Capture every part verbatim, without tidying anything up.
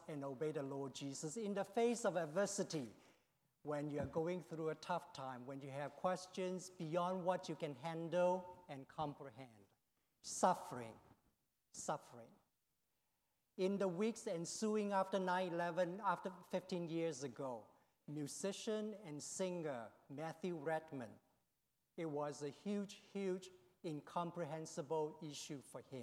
and obey the Lord Jesus in the face of adversity, when you are going through a tough time, when you have questions beyond what you can handle and comprehend. Suffering, suffering. In the weeks ensuing after nine eleven, after fifteen years ago, musician and singer Matthew Redman, it was a huge, huge, incomprehensible issue for him.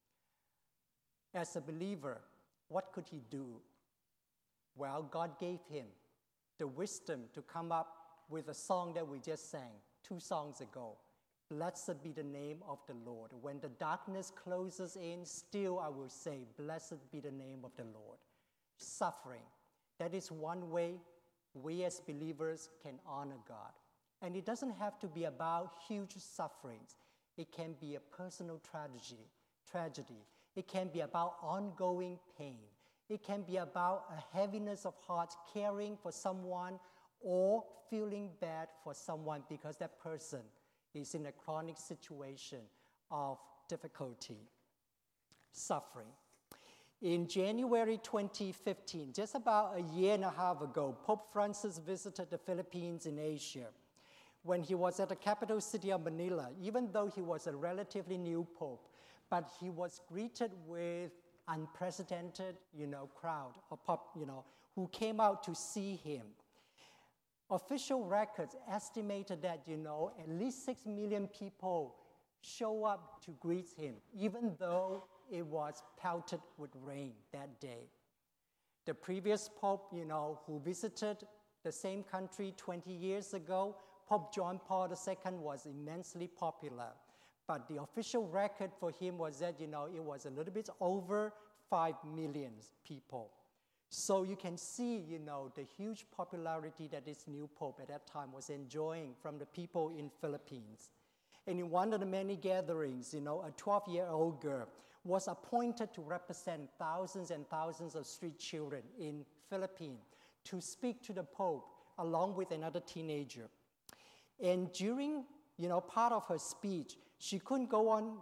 As a believer, what could he do? Well, God gave him the wisdom to come up with a song that we just sang two songs ago. Blessed be the name of the Lord. When the darkness closes in, still I will say, blessed be the name of the Lord. Suffering. That is one way we as believers can honor God. And it doesn't have to be about huge sufferings. It can be a personal tragedy. tragedy. It can be about ongoing pain. It can be about a heaviness of heart caring for someone or feeling bad for someone because that person is in a chronic situation of difficulty, suffering. In January twenty fifteen, just about a year and a half ago, Pope Francis visited the Philippines in Asia. When he was at the capital city of Manila, even though he was a relatively new pope, but he was greeted with unprecedented, you know, crowd of pop, you know, who came out to see him. Official records estimated that, you know, at least six million people show up to greet him, even though it was pelted with rain that day. The previous pope, you know, who visited the same country twenty years ago, Pope John Paul the Second, was immensely popular. But the official record for him was that, you know, it was a little bit over five million people. So you can see, you know, the huge popularity that this new pope at that time was enjoying from the people in Philippines. And in one of the many gatherings, you know, a twelve-year-old girl was appointed to represent thousands and thousands of street children in Philippines to speak to the Pope along with another teenager. And during, you know, part of her speech, she couldn't go on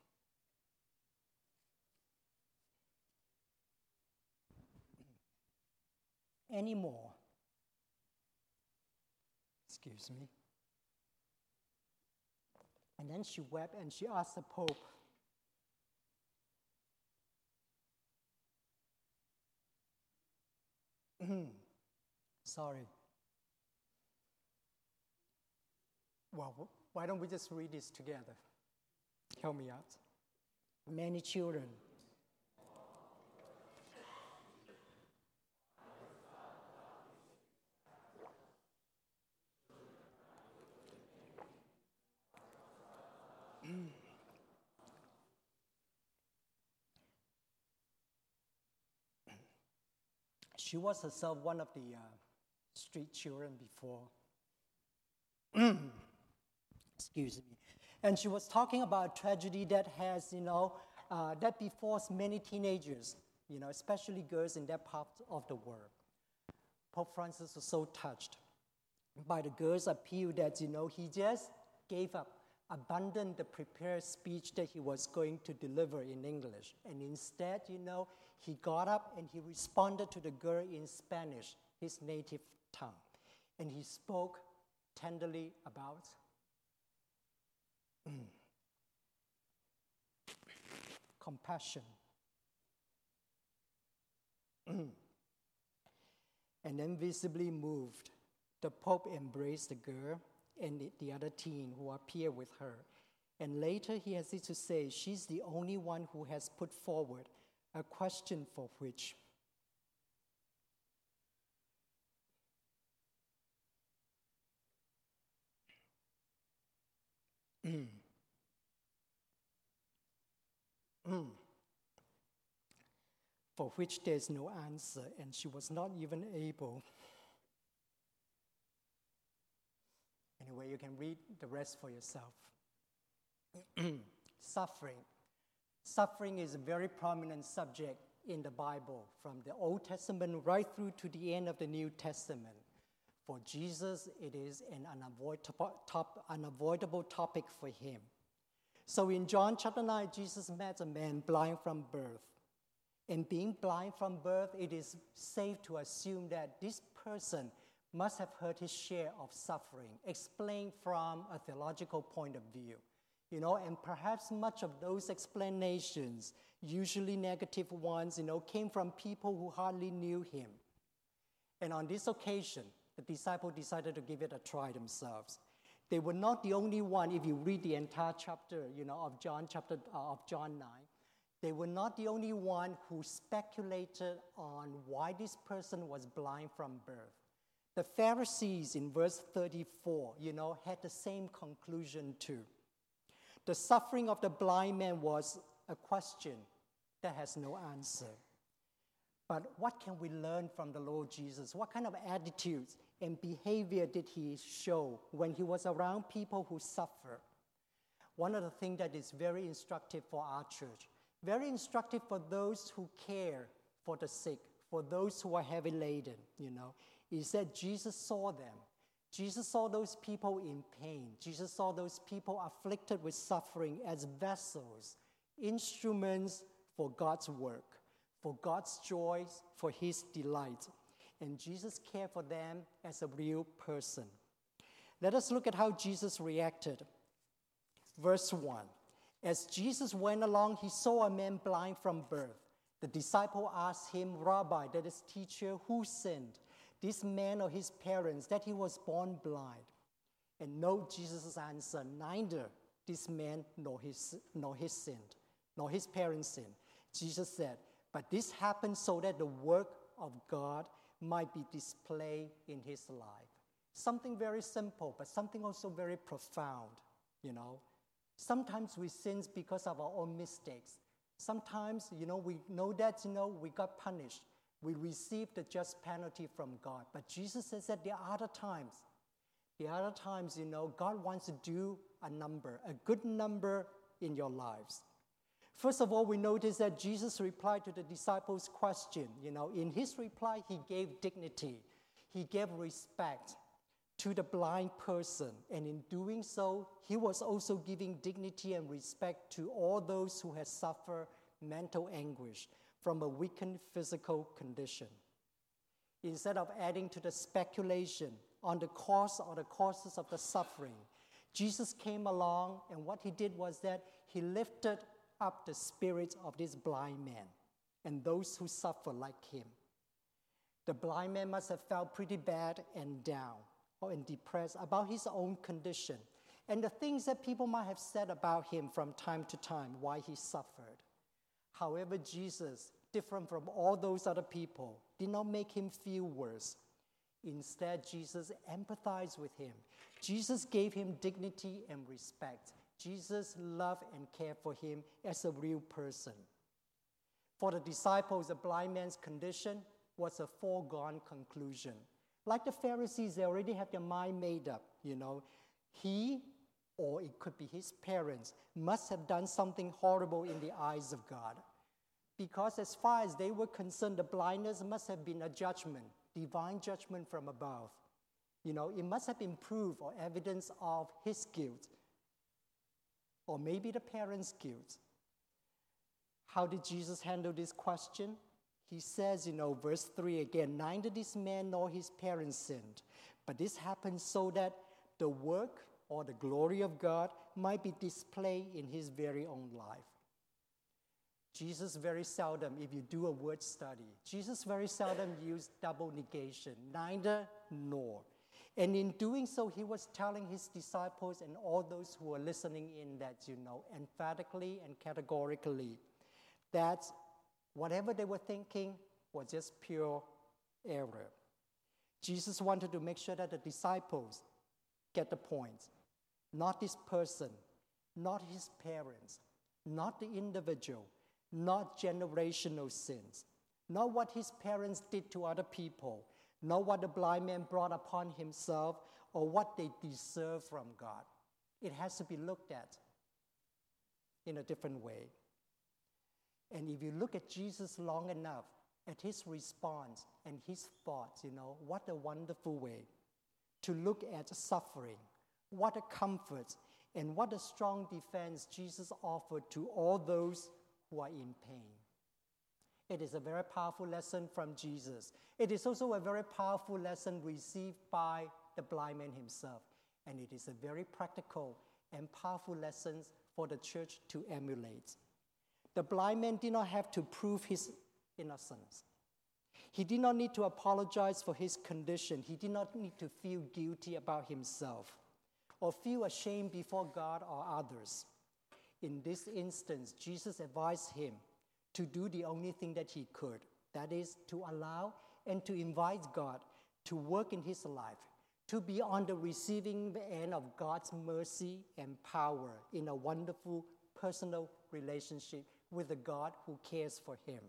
anymore. Excuse me. And then she wept and she asked the Pope, sorry. Well, why don't we just read this together? Help me out. Many children. She was herself one of the uh, street children before. Excuse me. And she was talking about a tragedy that has, you know, uh, that befalls many teenagers, you know, especially girls in that part of the world. Pope Francis was so touched by the girl's appeal that, you know, he just gave up, abandoned the prepared speech that he was going to deliver in English. And instead, you know, he got up and he responded to the girl in Spanish, his native tongue. And he spoke tenderly about mm, compassion. Mm. And then visibly moved, the Pope embraced the girl and the, the other teen who appeared with her. And later he has this to say, she's the only one who has put forward a question for which mm. Mm. for which there's no answer, and she was not even able. Anyway, you can read the rest for yourself. Suffering. Suffering is a very prominent subject in the Bible, from the Old Testament right through to the end of the New Testament. For Jesus, it is an unavoidable, top, unavoidable topic for him. So in John chapter nine, Jesus met a man blind from birth. And being blind from birth, it is safe to assume that this person must have heard his share of suffering, explained from a theological point of view. You know, and perhaps much of those explanations, usually negative ones, you know, came from people who hardly knew him. And on this occasion, the disciples decided to give it a try themselves. They were not the only one. If you read the entire chapter, you know, of John chapter uh, of John nine, they were not the only one who speculated on why this person was blind from birth. The Pharisees in verse thirty-four, you know, had the same conclusion too. The suffering of the blind man was a question that has no answer. But what can we learn from the Lord Jesus? What kind of attitudes and behavior did he show when he was around people who suffer? One of the things that is very instructive for our church, very instructive for those who care for the sick, for those who are heavy laden, you know, is that Jesus saw them. Jesus saw those people in pain. Jesus saw those people afflicted with suffering as vessels, instruments for God's work, for God's joys, for his delight. And Jesus cared for them as a real person. Let us look at how Jesus reacted. Verse one, as Jesus went along, he saw a man blind from birth. The disciple asked him, Rabbi, that is teacher, who sinned, this man or his parents, that he was born blind? And note Jesus' answer, neither this man nor his, nor his sinned, nor his parents sinned. Jesus said, but this happened so that the work of God might be displayed in his life. Something very simple, but something also very profound, you know. Sometimes we sin because of our own mistakes. Sometimes, you know, we know that, you know, we got punished. We received the just penalty from God. But Jesus says that there are other times, there are other times, you know, God wants to do a number, a good number in your lives. First of all, we notice that Jesus replied to the disciples' question. You know, in his reply, he gave dignity. He gave respect to the blind person. And in doing so, he was also giving dignity and respect to all those who had suffered mental anguish from a weakened physical condition. Instead of adding to the speculation on the cause or the causes of the suffering, Jesus came along, and what he did was that he lifted up the spirit of this blind man and those who suffer like him. The blind man must have felt pretty bad and down or and depressed about his own condition and the things that people might have said about him from time to time, why he suffered. However, Jesus, different from all those other people, did not make him feel worse. Instead, Jesus empathized with him. Jesus gave him dignity and respect. Jesus loved and cared for him as a real person. For the disciples, the blind man's condition was a foregone conclusion. Like the Pharisees, they already had their mind made up, you know. He, or it could be his parents, must have done something horrible in the eyes of God. Because as far as they were concerned, the blindness must have been a judgment, divine judgment from above. You know, it must have been proof or evidence of his guilt, or maybe the parents' guilt. How did Jesus handle this question? He says, you know, verse three again, neither this man nor his parents sinned, but this happened so that the work or the glory of God might be displayed in his very own life. Jesus very seldom, if you do a word study, Jesus very seldom used double negation, neither nor. And in doing so, he was telling his disciples and all those who were listening in that, you know, emphatically and categorically, that whatever they were thinking was just pure error. Jesus wanted to make sure that the disciples get the point. Not this person, not his parents, not the individual, not generational sins, not what his parents did to other people, not what the blind man brought upon himself or what they deserve from God. It has to be looked at in a different way. And if you look at Jesus long enough, at his response and his thoughts, you know, what a wonderful way to look at suffering, what a comfort, and what a strong defense Jesus offered to all those who are in pain. It is a very powerful lesson from Jesus. It is also a very powerful lesson received by the blind man himself. And it is a very practical and powerful lesson for the church to emulate. The blind man did not have to prove his innocence. He did not need to apologize for his condition. He did not need to feel guilty about himself or feel ashamed before God or others. In this instance, Jesus advised him to do the only thing that he could, that is, to allow and to invite God to work in his life, to be on the receiving end of God's mercy and power in a wonderful personal relationship with the God who cares for him.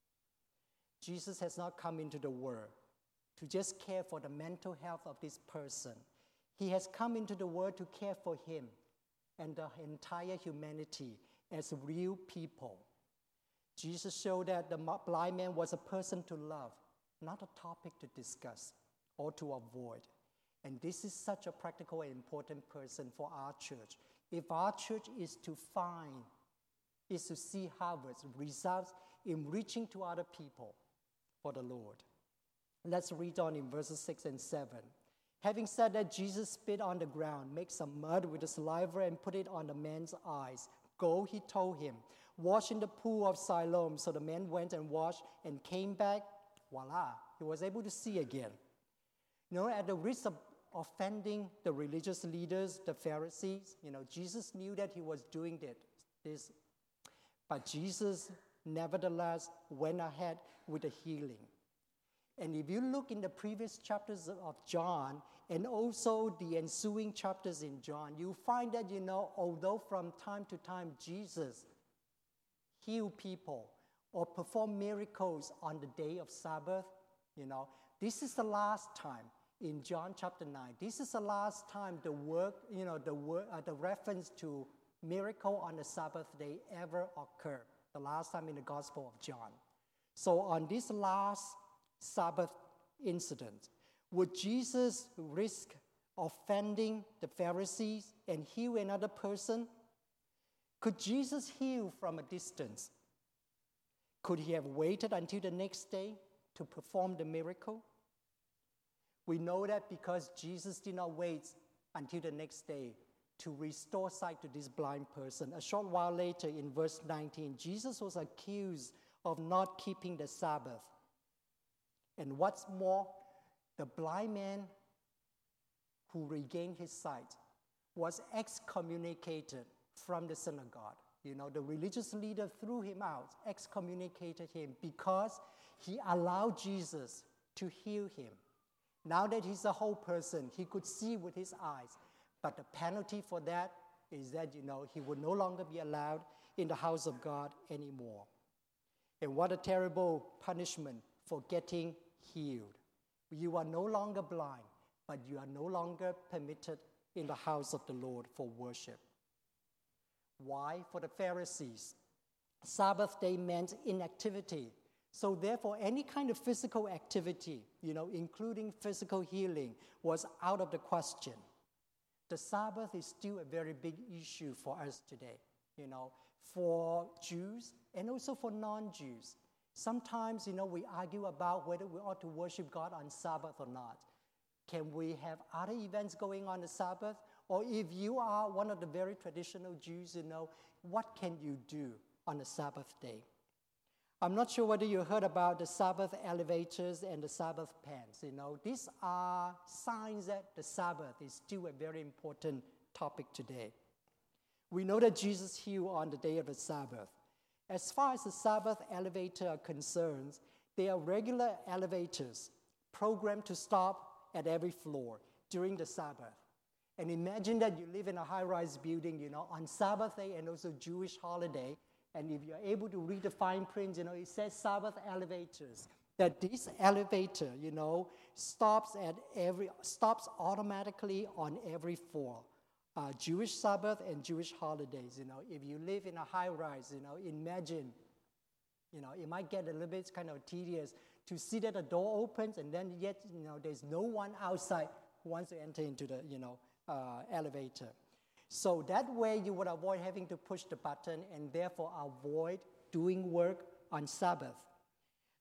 Jesus has not come into the world to just care for the mental health of this person. He has come into the world to care for him and the entire humanity as real people. Jesus showed that the blind man was a person to love, not a topic to discuss or to avoid. And this is such a practical and important person for our church. If our church is to find, is to see harvest, results in reaching to other people for the Lord. Let's read on in verses six and seven. Having said that, Jesus spit on the ground, made some mud with the saliva and put it on the man's eyes. Go, he told him, wash in the pool of Siloam. So the man went and washed and came back. Voila, he was able to see again. You know, at the risk of offending the religious leaders, the Pharisees, you know, Jesus knew that he was doing that, this. But Jesus nevertheless went ahead with the healing. And if you look in the previous chapters of John and also the ensuing chapters in John, you find that, you know, although from time to time Jesus healed people or performed miracles on the day of Sabbath, you know, this is the last time in John chapter nine. This is the last time the work, you know, the word, uh, the reference to miracle on the Sabbath day ever occurred. The last time in the Gospel of John. So on this last Sabbath incident, would Jesus risk offending the Pharisees and heal another person? Could Jesus heal from a distance? Could he have waited until the next day to perform the miracle? We know that because Jesus did not wait until the next day to restore sight to this blind person. A short while later, in verse nineteen, Jesus was accused of not keeping the Sabbath. And what's more, the blind man who regained his sight was excommunicated from the synagogue. You know, the religious leader threw him out, excommunicated him because he allowed Jesus to heal him. Now that he's a whole person, he could see with his eyes. But the penalty for that is that, you know, he would no longer be allowed in the house of God anymore. And what a terrible punishment for getting healed. You are no longer blind, but you are no longer permitted in the house of the Lord for worship. Why? For the Pharisees, Sabbath day meant inactivity. So therefore, any kind of physical activity, you know, including physical healing, was out of the question. The Sabbath is still a very big issue for us today, you know, for Jews and also for non-Jews. Sometimes, you know, we argue about whether we ought to worship God on Sabbath or not. Can we have other events going on the Sabbath? Or if you are one of the very traditional Jews, you know, what can you do on the Sabbath day? I'm not sure whether you heard about the Sabbath elevators and the Sabbath pants. You know, these are signs that the Sabbath is still a very important topic today. We know that Jesus healed on the day of the Sabbath. As far as the Sabbath elevator are concerned, they are regular elevators programmed to stop at every floor during the Sabbath. And imagine that you live in a high-rise building, you know, on Sabbath day and also Jewish holiday. And if you're able to read the fine print, you know, it says Sabbath elevators. That this elevator, you know, stops at every stops automatically on every floor. Uh, Jewish Sabbath and Jewish holidays, you know. If you live in a high-rise, you know, imagine, you know, it might get a little bit kind of tedious to see that the door opens and then yet, you know, there's no one outside who wants to enter into the, you know, uh, elevator. So that way you would avoid having to push the button and therefore avoid doing work on Sabbath.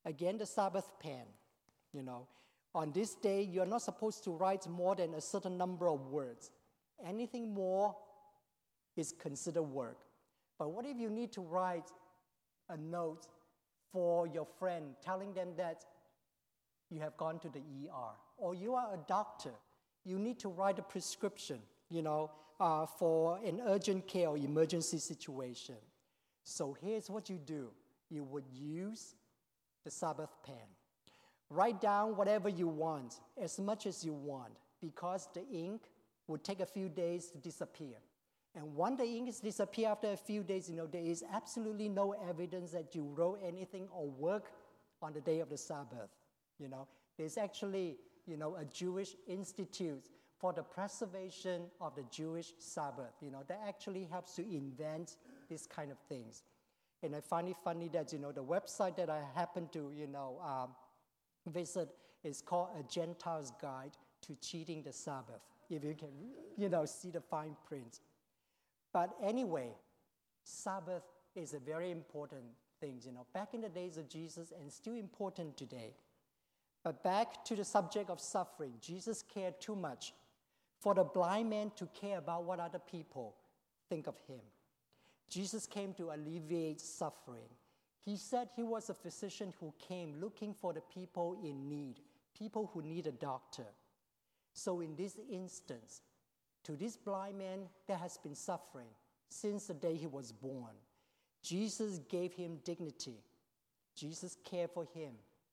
Again, the Sabbath pen, you know. On this day, you're not supposed to write more than a certain number of words. Anything more is considered work. But what if you need to write a note for your friend telling them that you have gone to the E R, or you are a doctor, you need to write a prescription, you know, uh, for an urgent care or emergency situation. So here's what you do. You would use the Sabbath pen. Write down whatever you want, as much as you want, because the ink would take a few days to disappear. And once the ink is disappear after a few days, you know, there is absolutely no evidence that you wrote anything or work on the day of the Sabbath. You know, there's actually, you know, a Jewish institute for the preservation of the Jewish Sabbath, you know, that actually helps to invent these kind of things. And I find it funny that, you know, the website that I happen to, you know, um, visit is called A Gentile's Guide to Cheating the Sabbath, if you can, you know, see the fine print. But anyway, Sabbath is a very important thing, you know, back in the days of Jesus and still important today. But back to the subject of suffering, Jesus cared too much for the blind man to care about what other people think of him. Jesus came to alleviate suffering. He said he was a physician who came looking for the people in need, people who need a doctor. So in this instance, to this blind man that has been suffering since the day he was born, Jesus gave him dignity. Jesus cared for him.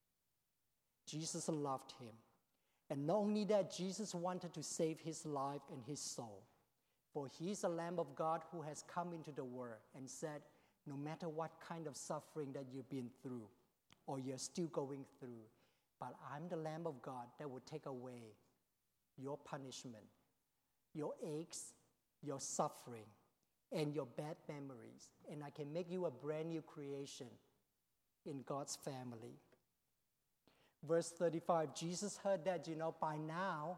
Jesus loved him. And not only that, Jesus wanted to save his life and his soul. For he is the Lamb of God who has come into the world and said, no matter what kind of suffering that you've been through or you're still going through, but I'm the Lamb of God that will take away your punishment, your aches, your suffering, and your bad memories. And I can make you a brand new creation in God's family. Verse thirty-five, Jesus heard that, you know, by now,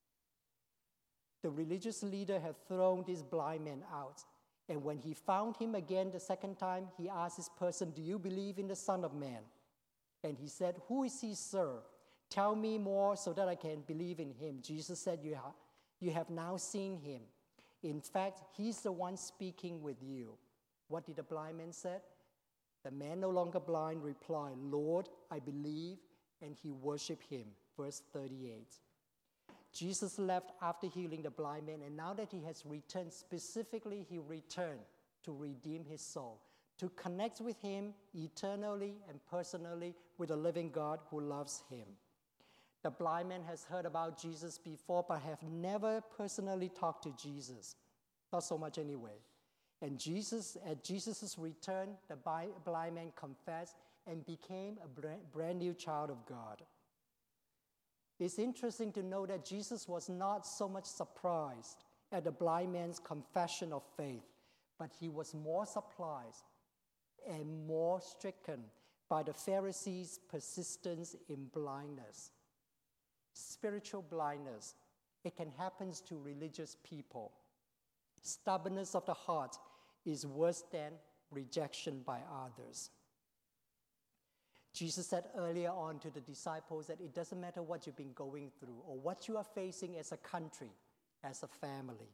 the religious leader had thrown this blind man out. And when he found him again the second time, he asked this person, do you believe in the Son of Man? And he said, who is he, sir? Tell me more so that I can believe in him. Jesus said, you, ha- you have now seen him. In fact, he's the one speaking with you. What did the blind man say? The man no longer blind replied, Lord, I believe, and he worshiped him. Verse thirty-eight. Jesus left after healing the blind man, and now that he has returned, specifically he returned to redeem his soul, to connect with him eternally and personally with the living God who loves him. The blind man has heard about Jesus before, but have never personally talked to Jesus. Not so much anyway. And Jesus, at Jesus' return, the blind man confessed and became a brand new child of God. It's interesting to know that Jesus was not so much surprised at the blind man's confession of faith, but he was more surprised and more stricken by the Pharisees' persistence in blindness. Spiritual blindness, it can happen to religious people. Stubbornness of the heart is worse than rejection by others. Jesus said earlier on to the disciples that it doesn't matter what you've been going through or what you are facing as a country, as a family.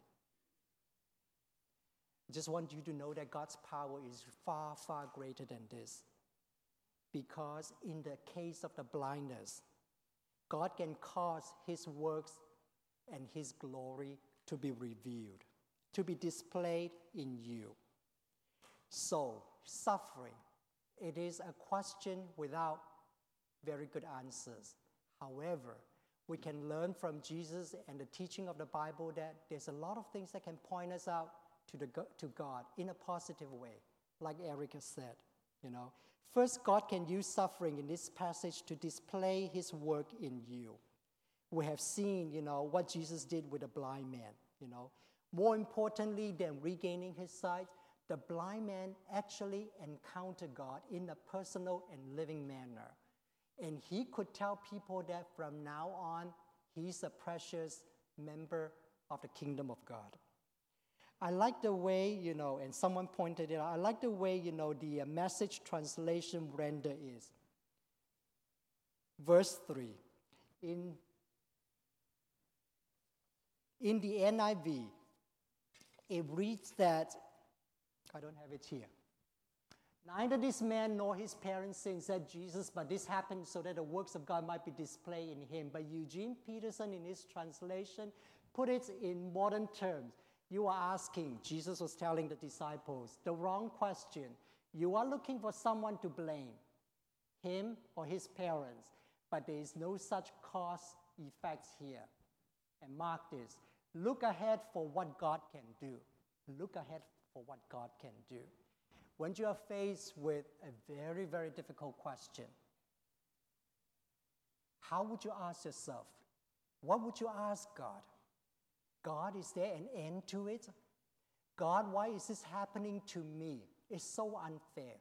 I just want you to know that God's power is far, far greater than this. Because in the case of the blindness, God can cause his works and his glory to be revealed, to be displayed in you. So, suffering, it is a question without very good answers. However, we can learn from Jesus and the teaching of the Bible that there's a lot of things that can point us out to, the, to God in a positive way, like Erica said. You know, first, God can use suffering in this passage to display his work in you. We have seen, you know, what Jesus did with the blind man, you know. More importantly than regaining his sight, the blind man actually encountered God in a personal and living manner. And he could tell people that from now on, he's a precious member of the kingdom of God. I like the way, you know, and someone pointed it out, I like the way, you know, the uh, Message translation render is. verse three. In, in the N I V, it reads that, I don't have it here. Neither this man nor his parents sin, said Jesus, but this happened so that the works of God might be displayed in him. But Eugene Peterson, in his translation, put it in modern terms. You are asking, Jesus was telling the disciples, the wrong question. You are looking for someone to blame, him or his parents, but there is no such cause effects here. And mark this, look ahead for what God can do. Look ahead for what God can do. When you are faced with a very, very difficult question, how would you ask yourself? What would you ask God? God, is there an end to it? God, why is this happening to me? It's so unfair.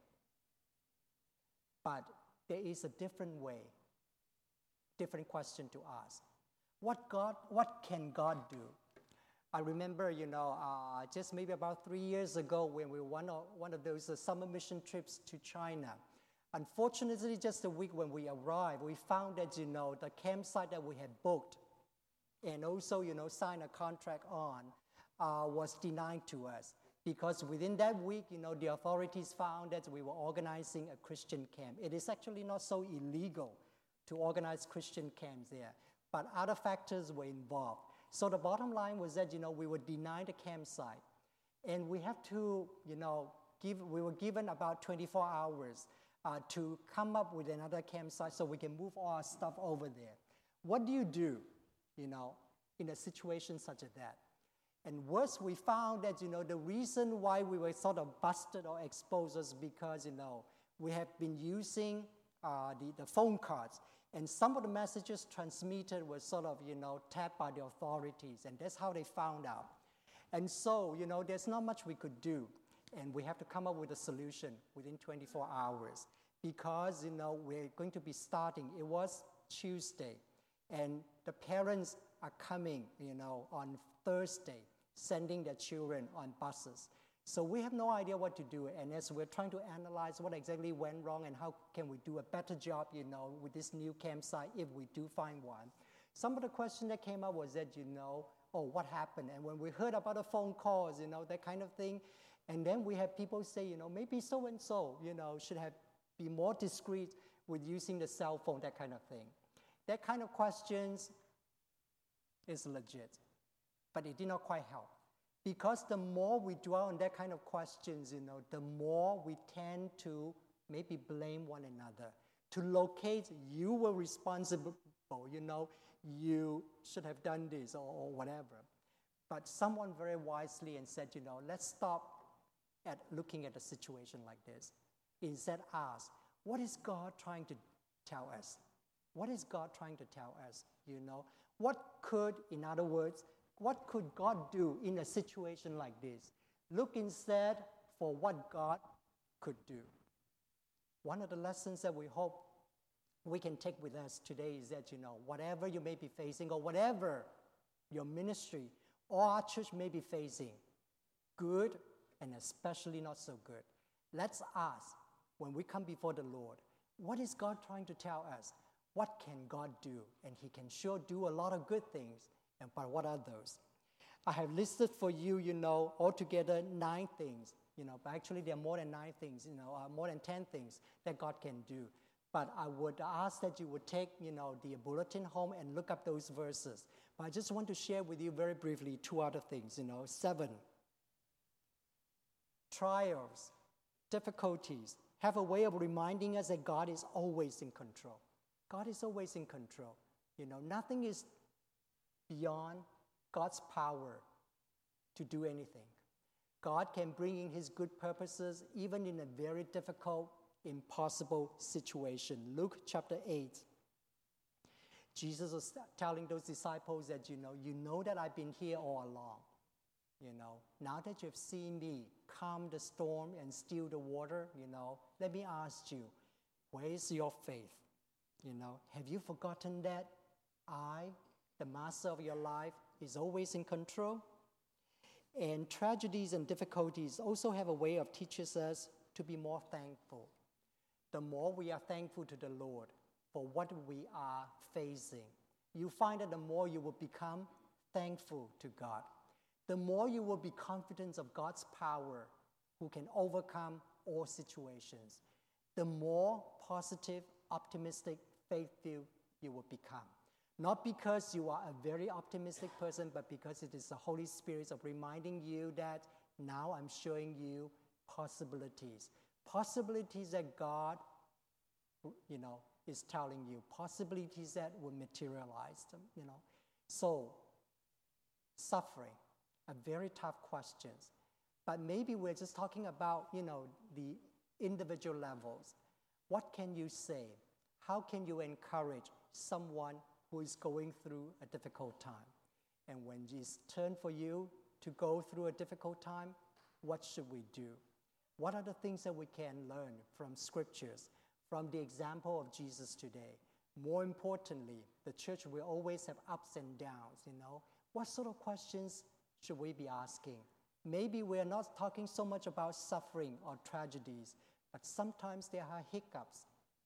But there is a different way, different question to ask. What God, what can God do? I remember, you know, uh, just maybe about three years ago when we went on one of those uh, summer mission trips to China. Unfortunately, just a week when we arrived, we found that, you know, the campsite that we had booked and also, you know, signed a contract on uh, was denied to us. Because within that week, you know, the authorities found that we were organizing a Christian camp. It is actually not so illegal to organize Christian camps there, but other factors were involved. So the bottom line was that, you know, we were denied a campsite. And we have to, you know, give, we were given about twenty-four hours uh, to come up with another campsite so we can move all our stuff over there. What do you do, you know, in a situation such as that? And worse, we found that, you know, the reason why we were sort of busted or exposed is because, you know, we have been using uh, the, the phone cards. And some of the messages transmitted were sort of, you know, tapped by the authorities. And that's how they found out. And so, you know, there's not much we could do. And we have to come up with a solution within twenty-four hours. Because, you know, we're going to be starting. It was Tuesday. And the parents are coming, you know, on Thursday, sending their children on buses. So we have no idea what to do, and as we're trying to analyze what exactly went wrong and how can we do a better job, you know, with this new campsite if we do find one. Some of the questions that came up was that, you know, oh, what happened? And when we heard about the phone calls, you know, that kind of thing, and then we had people say, you know, maybe so-and-so, you know, should have be more discreet with using the cell phone, that kind of thing. That kind of questions is legit, but it did not quite help. Because the more we dwell on that kind of questions, you know, the more we tend to maybe blame one another. To locate, you were responsible, you know, you should have done this or, or whatever. But someone very wisely and said, you know, let's stop at looking at a situation like this. Instead, ask, what is God trying to tell us? What is God trying to tell us, you know? What could, in other words, what could God do in a situation like this? Look instead for what God could do. One of the lessons that we hope we can take with us today is that, you know, whatever you may be facing or whatever your ministry or our church may be facing, good and especially not so good, let's ask when we come before the Lord, what is God trying to tell us? What can God do? And he can sure do a lot of good things. And but what are those? I have listed for you, you know, altogether nine things, you know, but actually there are more than nine things, you know, uh, more than ten things that God can do. But I would ask that you would take, you know, the bulletin home and look up those verses. But I just want to share with you very briefly two other things, you know. Seven, trials, difficulties have a way of reminding us that God is always in control. God is always in control. You know, nothing is beyond God's power to do anything. God can bring in his good purposes even in a very difficult, impossible situation. Luke chapter eight. Jesus was telling those disciples that, you know, you know that I've been here all along. You know, now that you've seen me calm the storm and still the water, you know, let me ask you, where is your faith? You know, have you forgotten that I, the master of your life, is always in control? And tragedies and difficulties also have a way of teaching us to be more thankful. The more we are thankful to the Lord, for what we are facing. You find that the more you will become thankful to God, the more you will be confident of God's power who can overcome all situations, the more positive, optimistic, faith-filled you will become. Not because you are a very optimistic person, but because it is the Holy Spirit of reminding you that now I'm showing you possibilities. Possibilities that God, you know, is telling you. Possibilities that will materialize them, you know. So, suffering, a very tough question. But maybe we're just talking about, you know, the individual levels. What can you say? How can you encourage someone who is going through a difficult time? And when it's turn for you to go through a difficult time, what should we do? What are the things that we can learn from scriptures, from the example of Jesus today? More importantly, the church will always have ups and downs, you know. What sort of questions should we be asking? Maybe we're not talking so much about suffering or tragedies, but sometimes there are hiccups.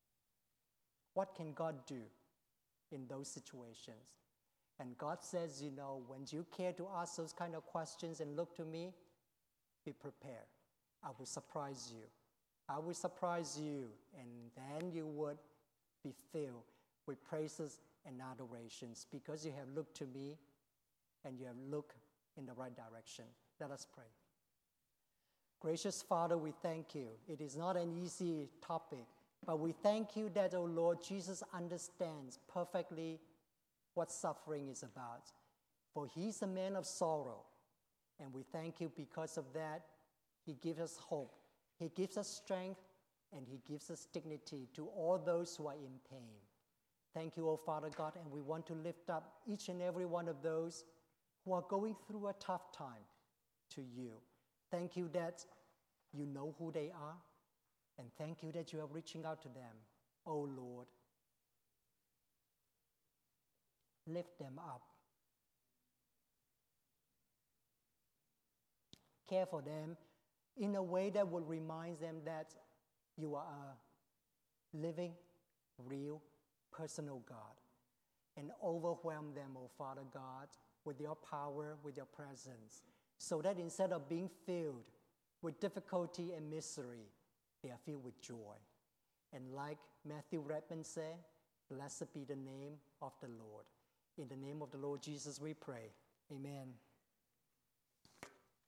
What can God do in those situations? And God says, you know, when you care to ask those kind of questions and look to me, be prepared. I will surprise you. I will surprise you, and then you would be filled with praises and adorations because you have looked to me and you have looked in the right direction. Let us pray. Gracious Father, we thank you. It is not an easy topic, but we thank you that, oh Lord, Jesus understands perfectly what suffering is about. For he's a man of sorrow, and we thank you because of that. He gives us hope. He gives us strength, and he gives us dignity to all those who are in pain. Thank you, O Father God, and we want to lift up each and every one of those who are going through a tough time to you. Thank you that you know who they are, and thank you that you are reaching out to them. Oh Lord, lift them up. Care for them in a way that will remind them that you are a living, real, personal God. And overwhelm them, oh Father God, with your power, with your presence, so that instead of being filled with difficulty and misery, they are filled with joy. And like Matthew Redman said, blessed be the name of the Lord. In the name of the Lord Jesus we pray. Amen.